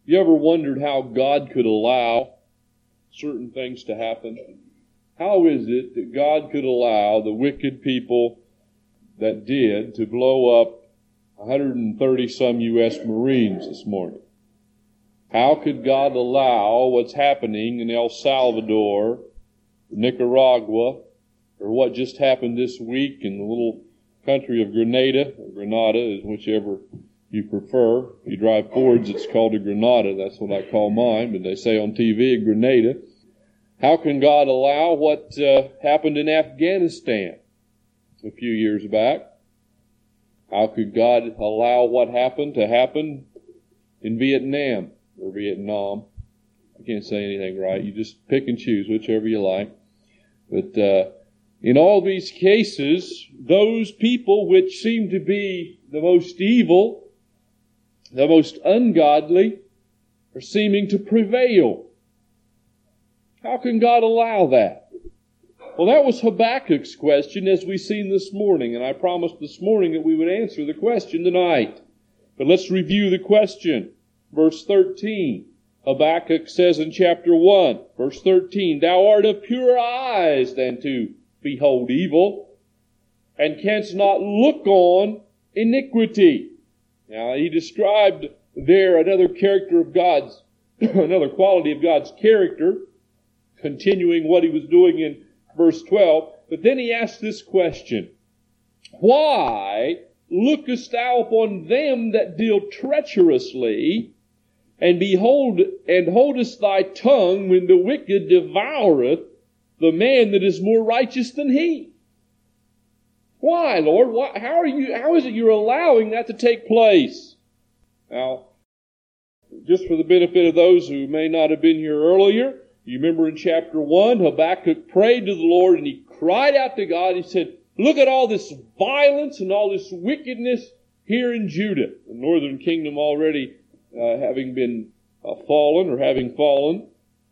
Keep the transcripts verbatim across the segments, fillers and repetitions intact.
You ever wondered how God could allow certain things to happen? How is it that God could allow the wicked people that did to blow up one hundred thirty some U S Marines this morning? How could God allow what's happening in El Salvador, Nicaragua, or what just happened this week in the little country of Grenada, or Grenada, whichever you prefer. If you drive Fords, it's called a Grenada. That's what I call mine, but they say on T V a Grenada. How can God allow what uh, happened in Afghanistan a few years back? How could God allow what happened to happen in Vietnam or Vietnam? I can't say anything right. You just pick and choose whichever you like. But uh, in all these cases, those people which seem to be the most evil, the most ungodly, are seeming to prevail. How can God allow that? Well, that was Habakkuk's question, as we've seen this morning, and I promised this morning that we would answer the question tonight. But let's review the question. Verse thirteen. Habakkuk says in chapter one, verse thirteen, Thou art of purer eyes than to behold evil, and canst not look on iniquity. Now, he described there another character of God's, another quality of God's character, continuing what he was doing in verse twelve. But then he asked this question, Why lookest thou upon them that deal treacherously, and behold, and holdest thy tongue when the wicked devoureth the man that is more righteous than he? Why, Lord? Why, how are you? How is it you're allowing that to take place? Now, just for the benefit of those who may not have been here earlier, you remember in chapter one, Habakkuk prayed to the Lord and he cried out to God. He said, look at all this violence and all this wickedness here in Judah, the northern kingdom already uh, having been uh, fallen or having fallen.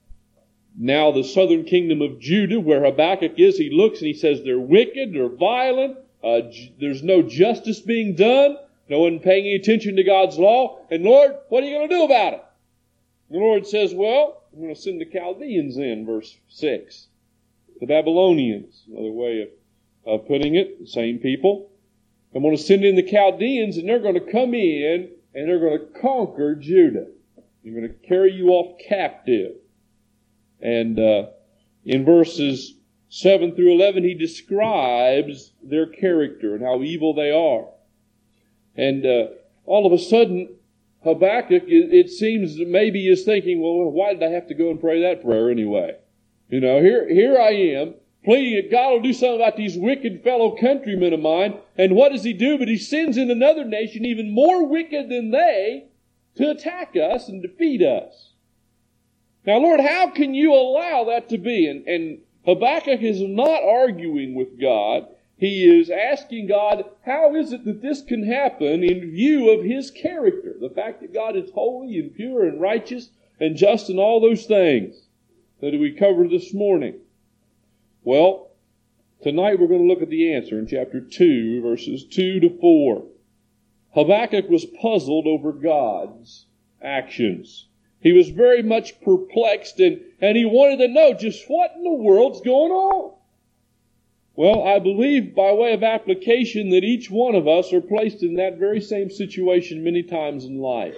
Now the southern kingdom of Judah, where Habakkuk is, he looks and he says they're wicked, they're violent, uh, j- there's no justice being done, no one paying any attention to God's law. And Lord, what are you going to do about it? The Lord says, well, I'm going to send the Chaldeans in, verse six. The Babylonians, another way of, of putting it, the same people. I'm going to send in the Chaldeans, and they're going to come in, and they're going to conquer Judah. They're going to carry you off captive. And uh, in verses seven through eleven, he describes their character and how evil they are. And uh, all of a sudden, Habakkuk, it seems maybe is thinking, well, why did I have to go and pray that prayer anyway? You know, here, here I am, pleading that God will do something about these wicked fellow countrymen of mine. And what does he do? But he sends in another nation even more wicked than they to attack us and defeat us. Now, Lord, how can you allow that to be? And, and Habakkuk is not arguing with God. He is asking God, how is it that this can happen in view of his character? The fact that God is holy and pure and righteous and just and all those things that we covered this morning. Well, tonight we're going to look at the answer in chapter two, verses two to four. Habakkuk was puzzled over God's actions. He was very much perplexed, and, and he wanted to know just what in the world's going on. Well, I believe by way of application that each one of us are placed in that very same situation many times in life.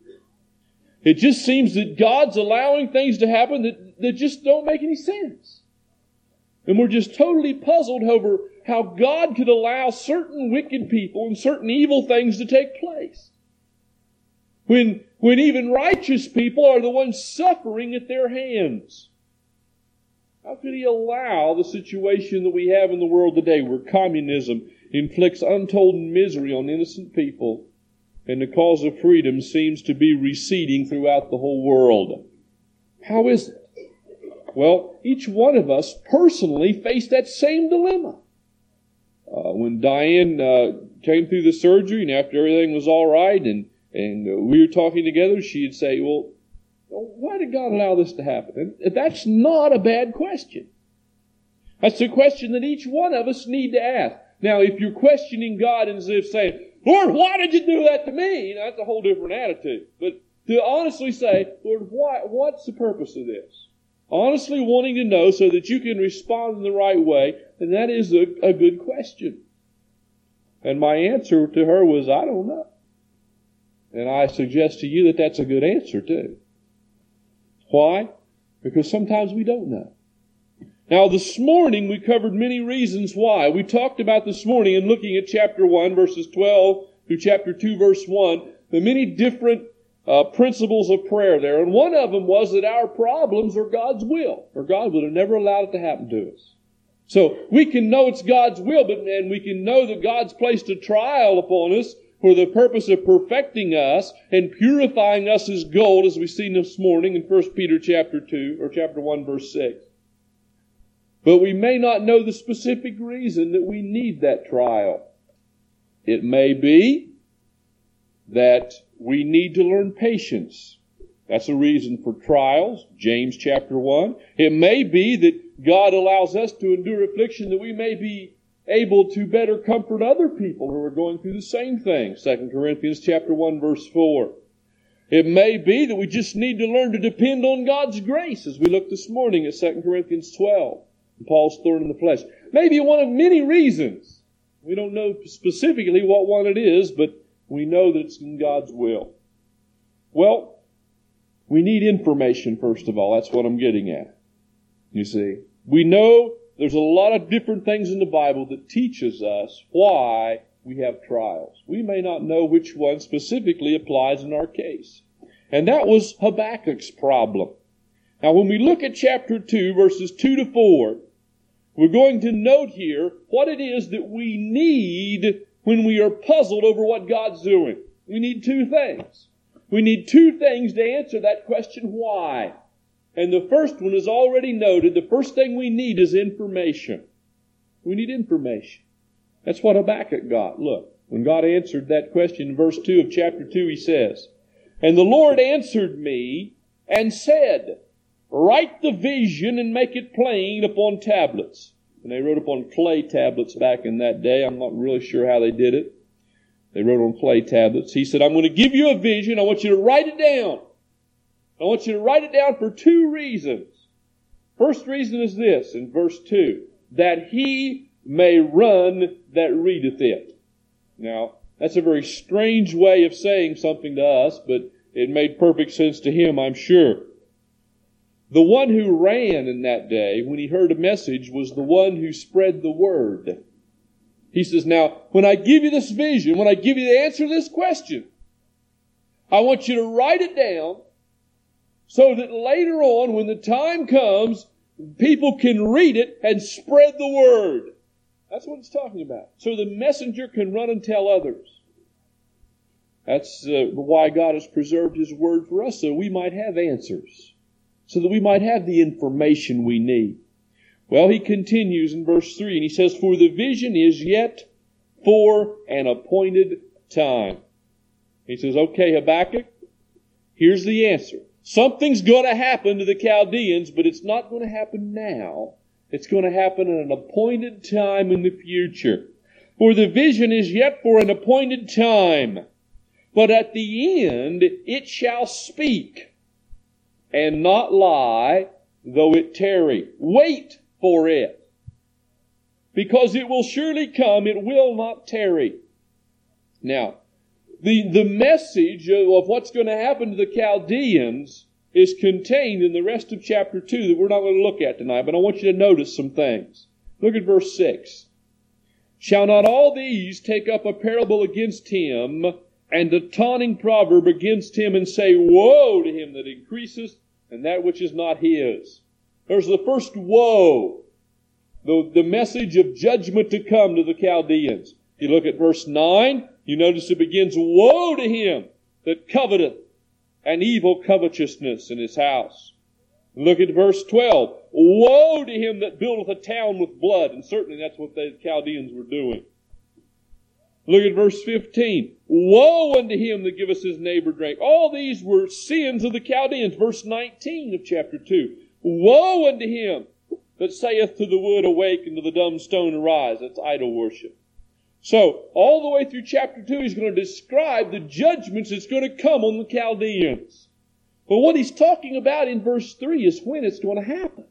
It just seems that God's allowing things to happen that, that just don't make any sense. And we're just totally puzzled over how God could allow certain wicked people and certain evil things to take place. When, when even righteous people are the ones suffering at their hands. How could he allow the situation that we have in the world today where communism inflicts untold misery on innocent people and the cause of freedom seems to be receding throughout the whole world? How is it? Well, each one of us personally faced that same dilemma. Uh, when Diane uh, came through the surgery and after everything was all right and, and uh, we were talking together, she'd say, well, why did God allow this to happen? And that's not a bad question. That's a question that each one of us need to ask. Now, if you're questioning God as if saying, Lord, why did you do that to me? You know, that's a whole different attitude. But To honestly say, Lord, why, what's the purpose of this? Honestly wanting to know so that you can respond in the right way, and that is a, a good question. And my answer to her was, I don't know. And I suggest to you that that's a good answer too. Why? Because sometimes we don't know. Now this morning we covered many reasons why. We talked about this morning in looking at chapter one, verses twelve through chapter two, verse one, the many different uh, principles of prayer there. And one of them was that our problems are God's will, or God would have never allowed it to happen to us. So we can know it's God's will, but and we can know that God's placed a trial upon us for the purpose of perfecting us and purifying us as gold, as we've seen this morning in First Peter chapter two, or chapter one, verse six. But we may not know the specific reason that we need that trial. It may be that we need to learn patience. That's a reason for trials, James chapter one. It may be that God allows us to endure affliction that we may be able to better comfort other people who are going through the same thing, Second Corinthians chapter one, verse four. It may be that we just need to learn to depend on God's grace, as we looked this morning at Second Corinthians twelve. Paul's thorn in the flesh. Maybe one of many reasons. We don't know specifically what one it is, but we know that it's in God's will. Well, we need information, first of all. That's what I'm getting at. You see, we know there's a lot of different things in the Bible that teaches us why we have trials. We may not know which one specifically applies in our case. And that was Habakkuk's problem. Now, when we look at chapter two, verses two to four, we're going to note here what it is that we need when we are puzzled over what God's doing. We need two things. We need two things to answer that question, why? And the first one is already noted. The first thing we need is information. We need information. That's what Habakkuk got. Look, when God answered that question in verse two of chapter two, he says, "And the Lord answered me and said, write the vision and make it plain upon tablets." And they wrote upon clay tablets back in that day. I'm not really sure how they did it. They wrote on clay tablets. He said, I'm going to give you a vision. I want you to write it down. I want you to write it down for two reasons. First reason is this, in verse two, that he may run that readeth it. Now, that's a very strange way of saying something to us, but it made perfect sense to him, I'm sure. The one who ran in that day, when he heard a message, was the one who spread the word. He says, now, when I give you this vision, when I give you the answer to this question, I want you to write it down so that later on, when the time comes, people can read it and spread the word. That's what it's talking about. So the messenger can run and tell others. That's uh, why God has preserved His word for us, so we might have answers. So that we might have the information we need. Well, he continues in verse three, and he says, for the vision is yet for an appointed time. He says, okay, Habakkuk, here's the answer. Something's going to happen to the Chaldeans, but it's not going to happen now. It's going to happen at an appointed time in the future. For the vision is yet for an appointed time, but at the end it shall speak and not lie, though it tarry. Wait for it, because it will surely come, it will not tarry. Now, the, the message of what's going to happen to the Chaldeans is contained in the rest of chapter two that we're not going to look at tonight, but I want you to notice some things. Look at verse six. Shall not all these take up a parable against him, and a taunting proverb against him, and say, woe to him that increaseth, and that which is not his? There's the first woe. The, the message of judgment to come to the Chaldeans. You look at verse nine, you notice it begins, woe to him that coveteth, and evil covetousness in his house. Look at verse twelve, woe to him that buildeth a town with blood. And certainly that's what the Chaldeans were doing. Look at verse fifteen. Woe unto him that giveth his neighbor drink. All these were sins of the Chaldeans. Verse nineteen of chapter two. Woe unto him that saith to the wood, awake, and to the dumb stone, arise. That's idol worship. So, all the way through chapter two, he's going to describe the judgments that's going to come on the Chaldeans. But what he's talking about in verse three is when it's going to happen.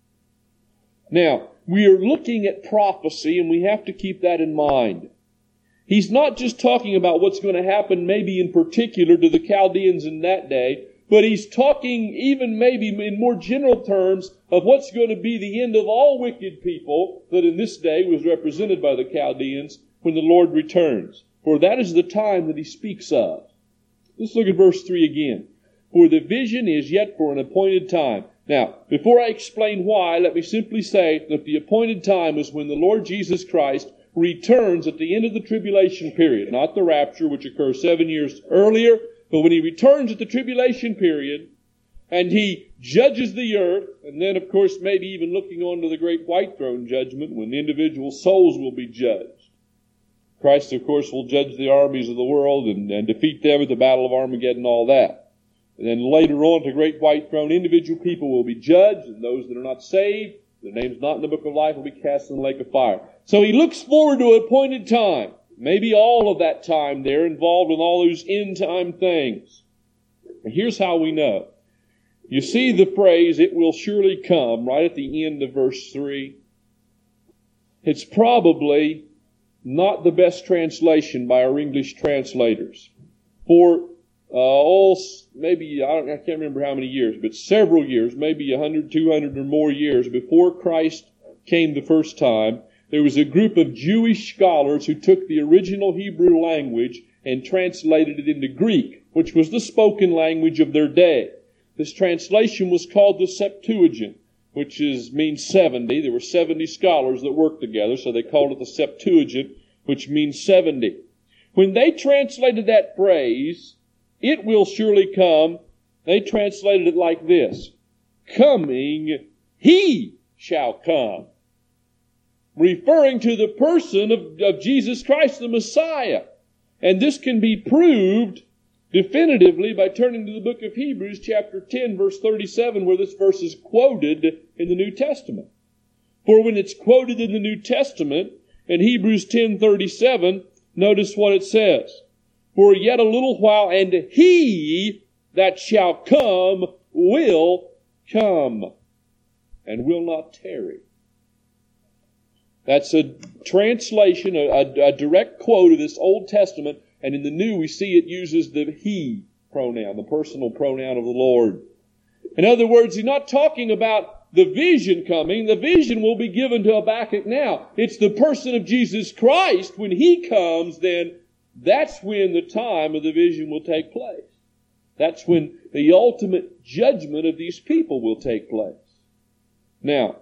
Now, we are looking at prophecy, and we have to keep that in mind. He's not just talking about what's going to happen maybe in particular to the Chaldeans in that day, but he's talking even maybe in more general terms of what's going to be the end of all wicked people that in this day was represented by the Chaldeans when the Lord returns. For that is the time that he speaks of. Let's look at verse three again. For the vision is yet for an appointed time. Now, before I explain why, let me simply say that the appointed time is when the Lord Jesus Christ returns at the end of the tribulation period, not the rapture, which occurs seven years earlier, but when he returns at the tribulation period, and he judges the earth, and then, of course, maybe even looking on to the great white throne judgment, when individual souls will be judged. Christ, of course, will judge the armies of the world and, and defeat them at the Battle of Armageddon and all that. And then later on, to the great white throne, individual people will be judged, and those that are not saved, their names not in the book of life, will be cast in the lake of fire. So he looks forward to an appointed time. Maybe all of that time there involved in all those end time things. And here's how we know. You see the phrase, "it will surely come," right at the end of verse three. It's probably not the best translation by our English translators. For uh, all, maybe, I, don't, I can't remember how many years, but several years, maybe one hundred, two hundred or more years before Christ came the first time, there was a group of Jewish scholars who took the original Hebrew language and translated it into Greek, which was the spoken language of their day. This translation was called the Septuagint, which is means seventy. There were seventy scholars that worked together, so they called it the Septuagint, which means seventy. When they translated that phrase, "it will surely come," they translated it like this: "coming, he shall come," referring to the person of, of Jesus Christ, the Messiah. And this can be proved definitively by turning to the book of Hebrews, chapter ten, verse thirty-seven, where this verse is quoted in the New Testament. For when it's quoted in the New Testament, in Hebrews ten thirty-seven, notice what it says. "For yet a little while, and he that shall come will come, and will not tarry." That's a translation, a, a, a direct quote of this Old Testament, and in the New we see it uses the he pronoun, the personal pronoun of the Lord. In other words, he's not talking about the vision coming. The vision will be given to Habakkuk now. It's the person of Jesus Christ. When he comes, then that's when the time of the vision will take place. That's when the ultimate judgment of these people will take place. Now,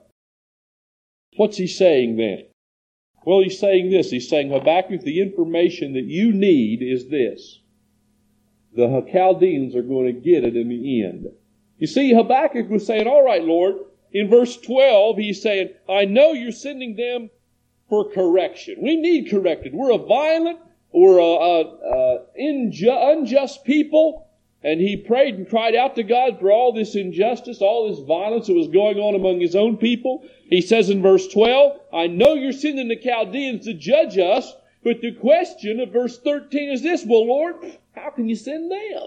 what's he saying then? Well, he's saying this. He's saying, Habakkuk, the information that you need is this. The Chaldeans are going to get it in the end. You see, Habakkuk was saying, all right, Lord. In verse twelve, he's saying, I know you're sending them for correction. We need corrected. We're a violent, we're a, a, a inju- unjust people. And he prayed and cried out to God for all this injustice, all this violence that was going on among his own people. He says in verse twelve, I know you're sending the Chaldeans to judge us, but the question of verse thirteen is this, well, Lord, how can you send them?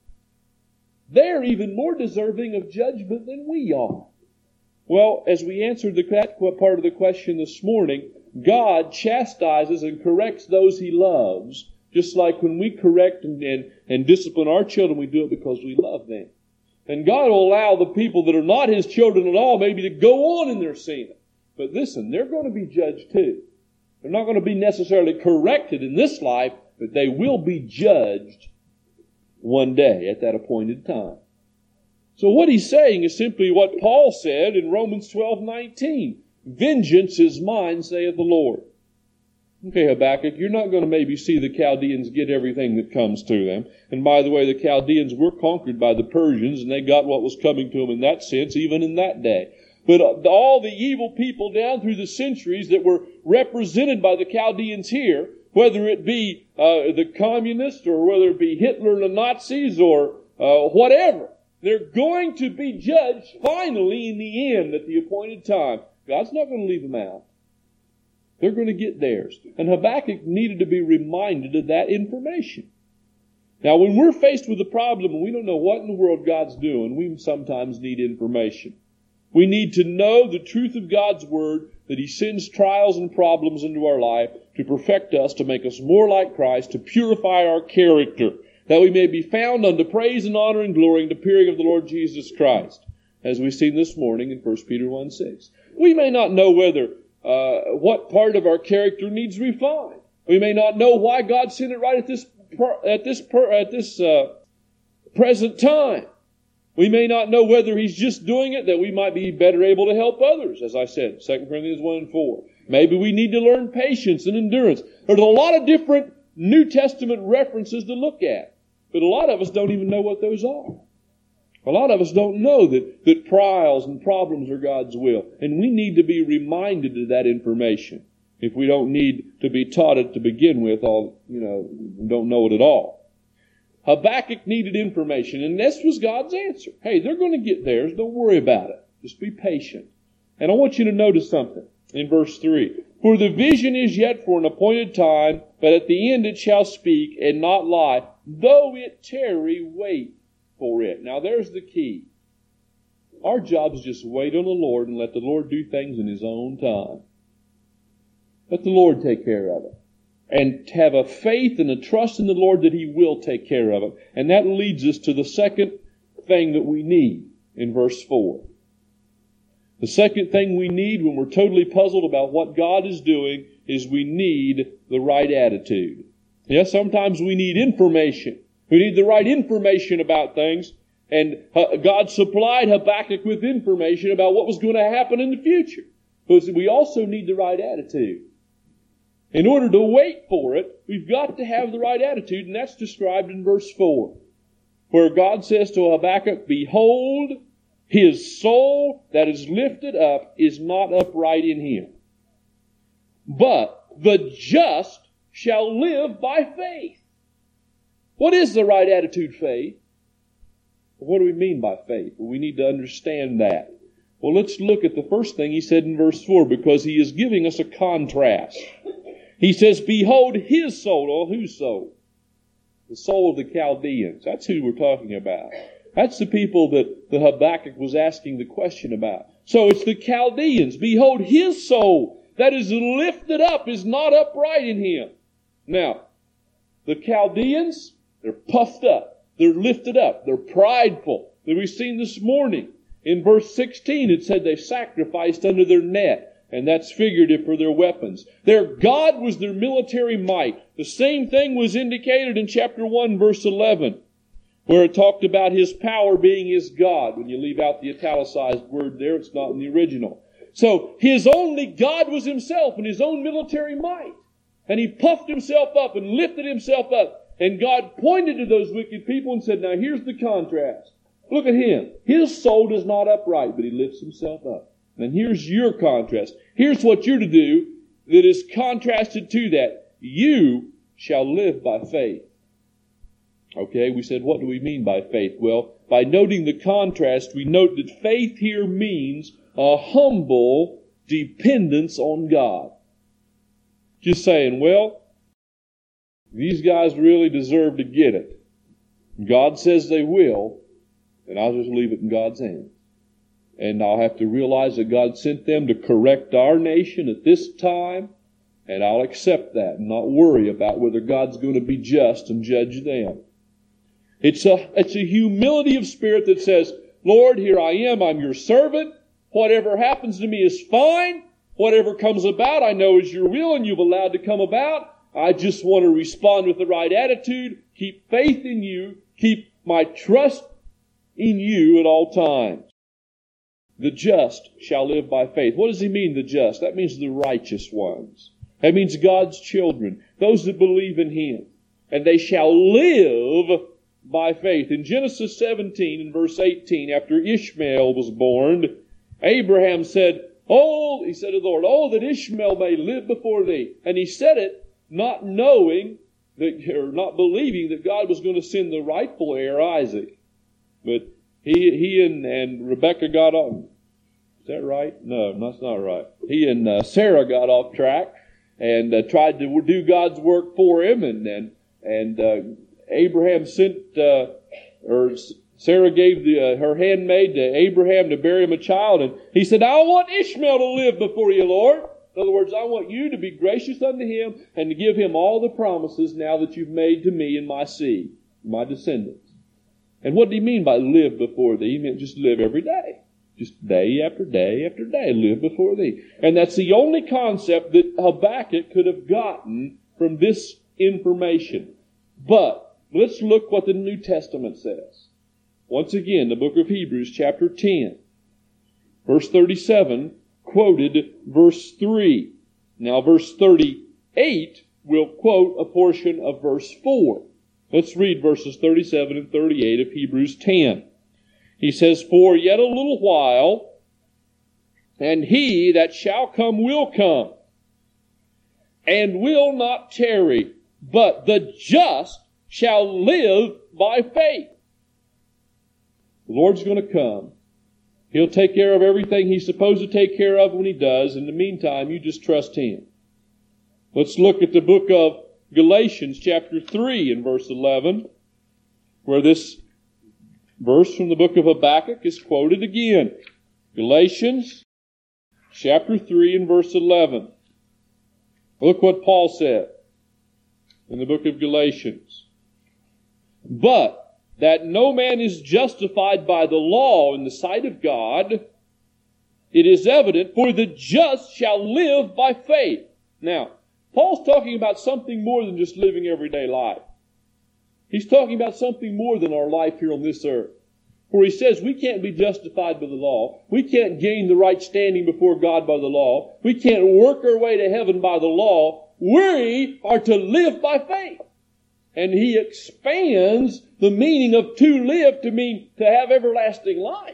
They're even more deserving of judgment than we are. Well, as we answered the, that part of the question this morning, God chastises and corrects those he loves. Just like when we correct and, and, and discipline our children, we do it because we love them. And God will allow the people that are not his children at all maybe to go on in their sin. But listen, they're going to be judged too. They're not going to be necessarily corrected in this life, but they will be judged one day at that appointed time. So what he's saying is simply what Paul said in Romans twelve nineteen. Vengeance is mine, saith the Lord. Okay, Habakkuk, you're not going to maybe see the Chaldeans get everything that comes to them. And by the way, the Chaldeans were conquered by the Persians, and they got what was coming to them in that sense, even in that day. But all the evil people down through the centuries that were represented by the Chaldeans here, whether it be uh, the communists or whether it be Hitler and the Nazis or uh, whatever, they're going to be judged finally in the end at the appointed time. God's not going to leave them out. They're going to get theirs. And Habakkuk needed to be reminded of that information. Now, when we're faced with a problem and we don't know what in the world God's doing, we sometimes need information. We need to know the truth of God's Word, that He sends trials and problems into our life to perfect us, to make us more like Christ, to purify our character, that we may be found unto praise and honor and glory in the appearing of the Lord Jesus Christ, as we've seen this morning in First Peter one six. We may not know whether uh, what part of our character needs refined. We may not know why God sent it right at this at this at this uh, present time. We may not know whether He's just doing it that we might be better able to help others, as I said, Second Corinthians one and four. Maybe we need to learn patience and endurance. There's a lot of different New Testament references to look at. But a lot of us don't even know what those are. A lot of us don't know that, that trials and problems are God's will. And we need to be reminded of that information. If we don't need to be taught it to begin with, all, you know, don't know it at all. Habakkuk needed information, and this was God's answer. Hey, they're going to get theirs. Don't worry about it. Just be patient. And I want you to notice something in verse three. For the vision is yet for an appointed time, but at the end it shall speak and not lie. Though it tarry, wait for it. Now there's the key. Our job is just wait on the Lord and let the Lord do things in His own time. Let the Lord take care of it. And have a faith and a trust in the Lord that He will take care of it. And that leads us to the second thing that we need in verse four. The second thing we need when we're totally puzzled about what God is doing is we need the right attitude. Yes, sometimes we need information. We need the right information about things. And God supplied Habakkuk with information about what was going to happen in the future. But we also need the right attitude. In order to wait for it, we've got to have the right attitude, and that's described in verse four, where God says to Habakkuk, Behold, his soul that is lifted up is not upright in him. But the just shall live by faith. What is the right attitude, faith? What do we mean by faith? Well, we need to understand that. Well, let's look at the first thing he said in verse four, because he is giving us a contrast. He says, Behold his soul. Or whose soul? The soul of the Chaldeans. That's who we're talking about. That's the people that the Habakkuk was asking the question about. So it's the Chaldeans. Behold, his soul that is lifted up is not upright in him. Now, the Chaldeans, they're puffed up. They're lifted up. They're prideful. That we've seen this morning. In verse sixteen, it said they sacrificed under their net. And that's figurative for their weapons. Their God was their military might. The same thing was indicated in chapter one, verse eleven, where it talked about His power being His God. When you leave out the italicized word there, it's not in the original. So, His only God was Himself and His own military might. And He puffed Himself up and lifted Himself up. And God pointed to those wicked people and said, now here's the contrast. Look at him. His soul is not upright, but he lifts himself up. And here's your contrast. Here's what you're to do that is contrasted to that. You shall live by faith. Okay, we said, what do we mean by faith? Well, by noting the contrast, we note that faith here means a humble dependence on God. Just saying, well, these guys really deserve to get it. God says they will, and I'll just leave it in God's hands. And I'll have to realize that God sent them to correct our nation at this time, and I'll accept that and not worry about whether God's going to be just and judge them. It's a, it's a humility of spirit that says, Lord, here I am, I'm your servant. Whatever happens to me is fine. Whatever comes about, I know is your will and you've allowed to come about. I just want to respond with the right attitude, keep faith in you, keep my trust in you at all times. The just shall live by faith. What does he mean, the just? That means the righteous ones. That means God's children, those that believe in Him. And they shall live by faith. In Genesis seventeen, in verse eighteen, after Ishmael was born, Abraham said, Oh, he said to the Lord, Oh, that Ishmael may live before thee. And he said it not knowing, that, or not believing that God was going to send the rightful heir, Isaac. But He he and, and Rebekah got on. Is that right? No, that's not right. He and uh, Sarah got off track. and uh, tried to do God's work for him. And and, and uh, Abraham sent, uh, or Sarah gave the, uh, her handmaid to Abraham to bear him a child. And he said, I want Ishmael to live before you, Lord. In other words, I want you to be gracious unto him and to give him all the promises now that you've made to me and my seed, my descendants. And what did he mean by live before thee? He meant just live every day. Just day after day after day, live before thee. And that's the only concept that Habakkuk could have gotten from this information. But let's look what the New Testament says. Once again, the book of Hebrews, chapter ten, verse thirty-seven, quoted verse three. Now, verse thirty-eight will quote a portion of verse four. Let's read verses thirty-seven and thirty-eight of Hebrews ten. He says, For yet a little while, and he that shall come will come, and will not tarry, but the just shall live by faith. The Lord's going to come. He'll take care of everything He's supposed to take care of when He does. In the meantime, you just trust Him. Let's look at the book of Galatians, chapter three, and verse eleven, where this verse from the book of Habakkuk is quoted again. Galatians chapter three and verse eleven. Look what Paul said in the book of Galatians. But that no man is justified by the law in the sight of God, it is evident, for the just shall live by faith. Now, Paul's talking about something more than just living everyday life. He's talking about something more than our life here on this earth. For he says we can't be justified by the law. We can't gain the right standing before God by the law. We can't work our way to heaven by the law. We are to live by faith. And he expands the meaning of to live to mean to have everlasting life.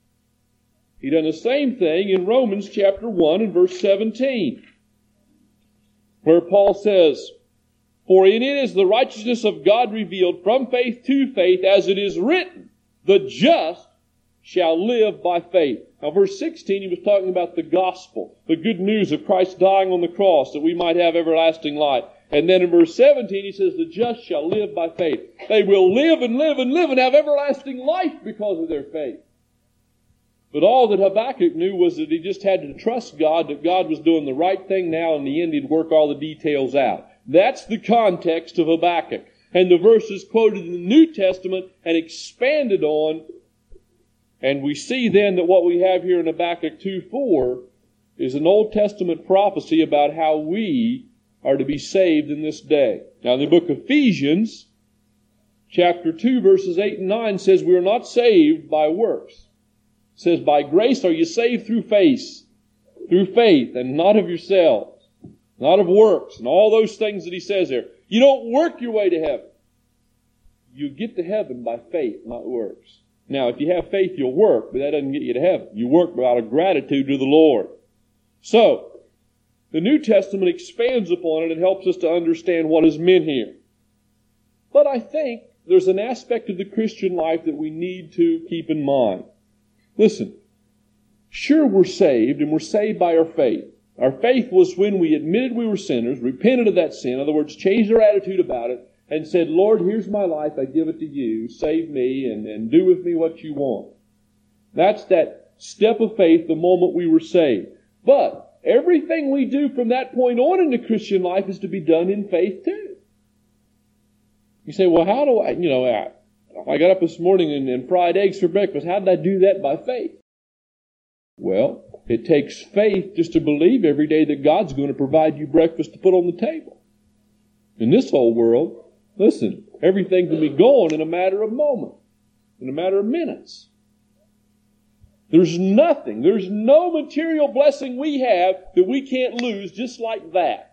He done the same thing in Romans chapter one and verse seventeen, where Paul says, For in it is the righteousness of God revealed from faith to faith, as it is written, the just shall live by faith. Now verse sixteen, he was talking about the gospel, the good news of Christ dying on the cross that we might have everlasting life. And then in verse seventeen, he says, the just shall live by faith. They will live and live and live and have everlasting life because of their faith. But all that Habakkuk knew was that he just had to trust God, that God was doing the right thing now, and in the end he'd work all the details out. That's the context of Habakkuk. And the verses quoted in the New Testament and expanded on. And we see then that what we have here in Habakkuk two four is an Old Testament prophecy about how we are to be saved in this day. Now in the book of Ephesians, chapter two, verses eight and nine says we are not saved by works. It says, by grace are you saved through faith, through faith, and not of yourselves, not of works, and all those things that he says there. You don't work your way to heaven. You get to heaven by faith, not works. Now, if you have faith, you'll work, but that doesn't get you to heaven. You work out of gratitude to the Lord. So, the New Testament expands upon it and helps us to understand what is meant here. But I think there's an aspect of the Christian life that we need to keep in mind. Listen, sure we're saved, and we're saved by our faith. Our faith was when we admitted we were sinners, repented of that sin, in other words, changed our attitude about it, and said, Lord, here's my life, I give it to you, save me, and, and do with me what you want. That's that step of faith the moment we were saved. But everything we do from that point on in the Christian life is to be done in faith too. You say, well, how do I, you know, I, I got up this morning and, and fried eggs for breakfast. How did I do that? By faith. Well, it takes faith just to believe every day that God's going to provide you breakfast to put on the table. In this whole world, listen, everything can be gone in a matter of moments, in a matter of minutes. There's nothing, there's no material blessing we have that we can't lose just like that.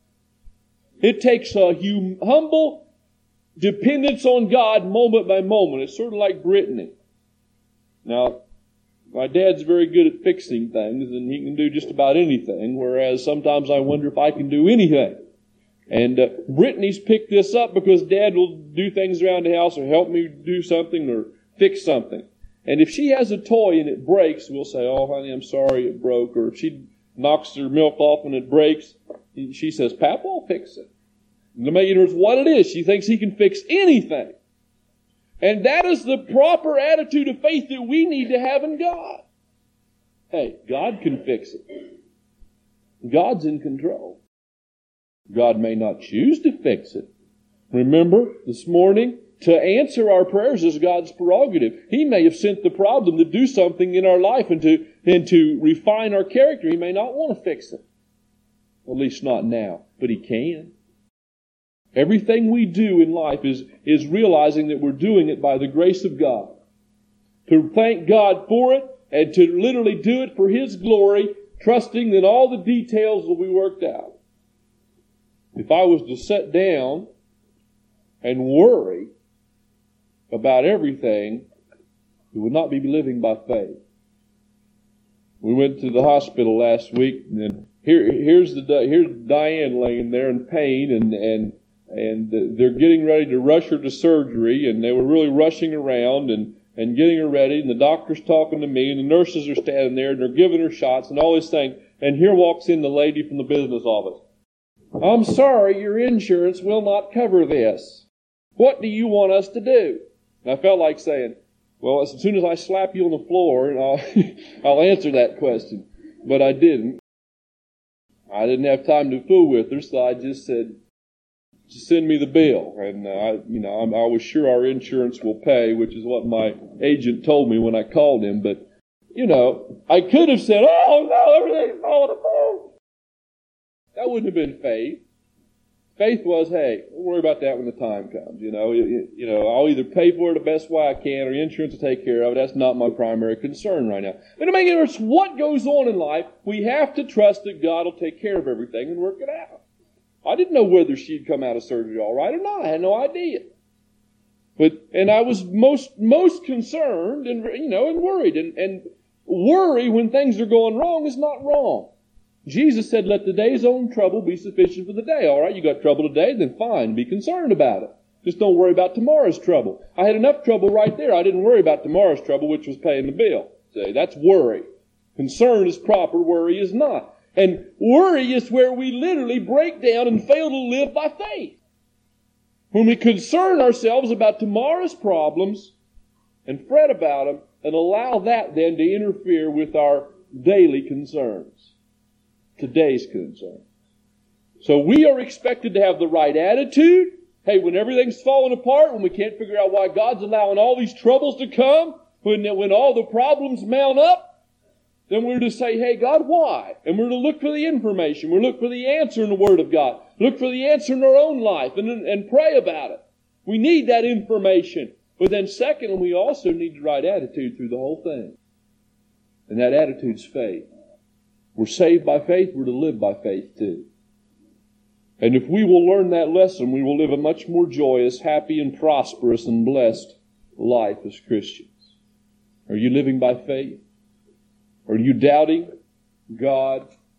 It takes a hum, humble dependence on God moment by moment. It's sort of like Brittany. Now, my dad's very good at fixing things, and he can do just about anything, whereas sometimes I wonder if I can do anything. And uh, Brittany's picked this up because Dad will do things around the house or help me do something or fix something. And if she has a toy and it breaks, we'll say, oh, honey, I'm sorry it broke. Or if she knocks her milk off and it breaks, She says, Papa, I'll fix it. No matter what it is, she thinks he can fix anything. And that is the proper attitude of faith that we need to have in God. Hey, God can fix it. God's in control. God may not choose to fix it. Remember, this morning, to answer our prayers is God's prerogative. He may have sent the problem to do something in our life and to, and to refine our character. He may not want to fix it. At least not now. But He can. Everything we do in life is, is realizing that we're doing it by the grace of God. To thank God for it and to literally do it for His glory, trusting that all the details will be worked out. If I was to sit down and worry about everything, we would not be living by faith. We went to the hospital last week, and here, here's the here's Diane laying there in pain, and and and they're getting ready to rush her to surgery, and they were really rushing around and and getting her ready, and the doctor's talking to me, and the nurses are standing there, and they're giving her shots and all this thing, and here walks in the lady from the business office. I'm sorry, your insurance will not cover this. What do you want us to do? And I felt like saying, well, as soon as I slap you on the floor, I'll, I'll answer that question. But I didn't. I didn't have time to fool with her, so I just said, just send me the bill. And, uh, I, you know, I'm, I was sure our insurance will pay, which is what my agent told me when I called him. But, you know, I could have said, oh, no, everything's falling apart. That wouldn't have been faith. Faith was, hey, don't worry about that when the time comes. You know, you, you know, I'll either pay for it the best way I can, or insurance will take care of it. That's not my primary concern right now. But no matter what goes on in life, we have to trust that God will take care of everything and work it out. I didn't know whether she'd come out of surgery all right or not. I had no idea. But and I was most most concerned and you know and worried. And, and worry when things are going wrong is not wrong. Jesus said, let the day's own trouble be sufficient for the day. All right, you got trouble today, then fine. Be concerned about it. Just don't worry about tomorrow's trouble. I had enough trouble right there. I didn't worry about tomorrow's trouble, which was paying the bill. See, that's worry. Concern is proper, worry is not. And worry is where we literally break down and fail to live by faith. When we concern ourselves about tomorrow's problems and fret about them and allow that then to interfere with our daily concerns. Today's concern. So we are expected to have the right attitude. Hey, when everything's falling apart, when we can't figure out why God's allowing all these troubles to come, when, when all the problems mount up, then we're to say, hey, God, why? And we're to look for the information. We're to look for the answer in the Word of God. Look for the answer in our own life and, and pray about it. We need that information. But then second, we also need the right attitude through the whole thing. And that attitude's faith. We're saved by faith, we're to live by faith too. And if we will learn that lesson, we will live a much more joyous, happy, and prosperous and blessed life as Christians. Are you living by faith? Are you doubting God